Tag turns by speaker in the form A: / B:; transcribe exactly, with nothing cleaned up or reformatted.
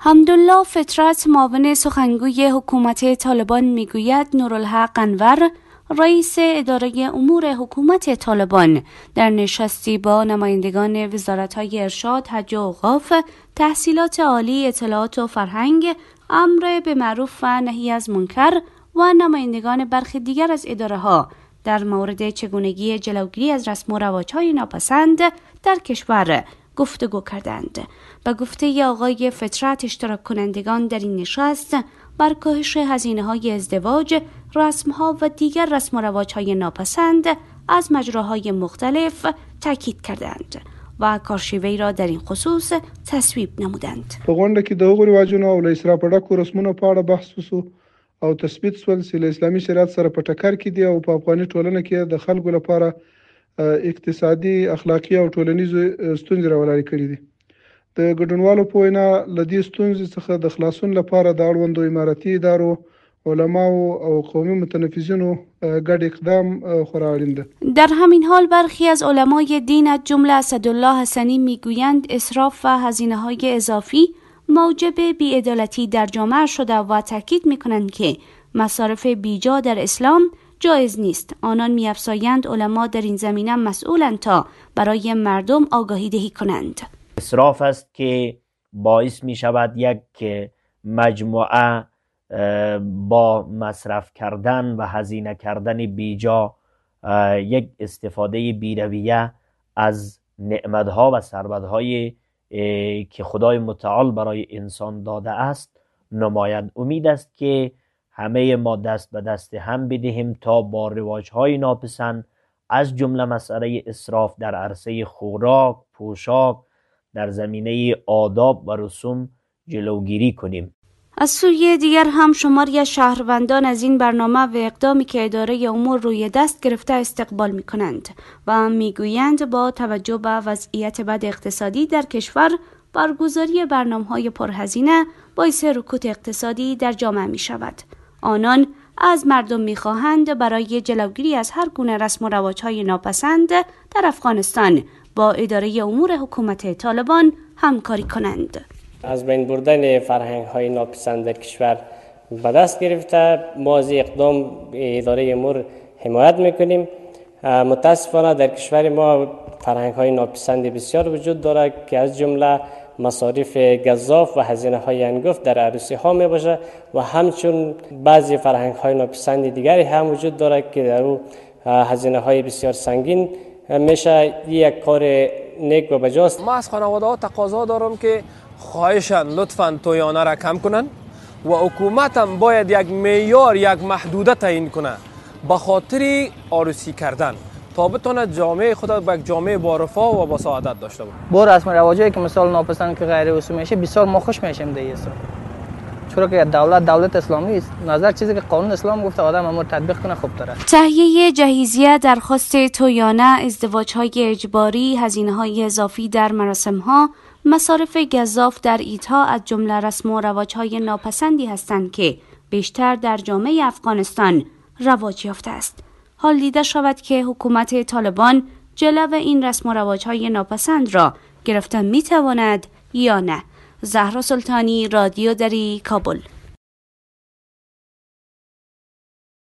A: حمدالله فطرت، معاون سخنگوی حکومت طالبان، میگوید نورالحق انور، رئیس اداره امور حکومت طالبان، در نشستی با نمایندگان وزارت‌های ارشاد، حج و اوقاف، تحصیلات عالی، اطلاعات و فرهنگ، امر به معروف و نهی از منکر و نمایندگان برخی دیگر از اداره‌ها در مورد چگونگی جلوگیری از رسم و رواج‌های ناپسند در کشور گفتگو کردند. به گفته آقای فطرت، اشتراک کنندگان در این نشست بر کاهش هزینه‌های ازدواج، رسم‌ها و دیگر رسم و رواج‌های ناپسند از مجراهای مختلف تاکید کردند و کارشیوه‌ای را در این خصوص تصویب نمودند.
B: په غونډه کې د هغو رواجونو او له اسراف ډکو رسمونو په اړه بحث وشو او تثبیت شول چې له اسلامي شریعت سره په ټکر کې دي او په افغاني ټولنه کې د خلکو لپاره اقتصادي، اخلاقي او ټولنیزو ستونزې راولاړې کړي دي. د ګډونوالو په وینا له دې ستونزې څخه د خلاصون لپاره د اړوندو اماراتي ادارو، علماو او قومي متنفذینو ګډ اقدام خورا اړین ده.
A: در همین حال برخی از علمای دین از جمله اسدالله حسنی میگویند اسراف و هزینه‌های اضافی موجب بی‌عدالتی در جامعه شده و تاکید میکنند که مصارف بیجا در اسلام جایز نیست. آنان می‌افزایند علما در این زمینه مسئولند تا برای مردم آگاهی دهی کنند.
C: اسراف است که باعث می شود یک مجموعه با مصرف کردن و هزینه کردن بیجا، یک استفاده بی‌رویه از نعمتها و ثروت‌های که خدای متعال برای انسان داده است نماید. امید است که همه ما دست به دست هم بدهیم تا با رواج‌های ناپسند از جمله مسئله اسراف در عرصه خوراک، پوشاک، در زمینه آداب و رسوم جلوگیری کنیم.
A: از سوی دیگر هم شماری از شهروندان از این برنامه و اقدامی که اداره امور روی دست گرفته استقبال می کنند و می گویند با توجه به وضعیت بد اقتصادی در کشور برگزاری برنامه‌های پرهزینه باعث رکود اقتصادی در جامعه می شود. آنان از مردم می خواهند برای جلوگیری از هر گونه رسم و رواج‌های ناپسند در افغانستان با اداره امور حکومت طالبان همکاری کنند.
D: از بین بردن فرهنگ‌های ناپسند در کشور به دست گرفته ما از اقدام اداره امور حمایت میکنیم. متاسفانه در کشور ما فرهنگ‌های ناپسند بسیار وجود دارد که از جمله مصارف گزاف و هزینه‌های انگفت در عروسی ها می باشه و همچون بعضی فرهنگ‌های ناپسند دیگری هم وجود دارد که در او هزینه‌های بسیار سنگین میشه. یک کار نیک و بجاست.
E: ما از خانواده‌ها تقاضا دارم که خواهشاً لطفاً تویانه را کم کنن و حکومت هم باید یک معیار، یک محدوده تعیین کنه به خاطر عروسی کردن تا بتونه جامعه خود به یک جامعه با رفاه و با سعادت داشته باشه.
F: با رسم رواجی که مثال ناپسند که غیر رسومی میشه بسیار ما خوش میشیم دیگه، چون که دولت دولت اسلامی است. نظر چیزی که قانون اسلام گفته آدم امور تطبیق کنه خوب تره.
A: تهیه جهیزیه، درخواست تویانه، ازدواج‌های اجباری، هزینه‌های اضافی در مراسم‌ها، مصارف گزاف در عیدها از جمله رسم و رواج‌های ناپسندی هستند که بیشتر در جامعه افغانستان رواج یافته است. حال دیده شود که حکومت طالبان جلو این رسم و رواج‌های ناپسند را گرفتن می‌تواند یا نه. زهرا سلطانی، رادیو دری، کابل.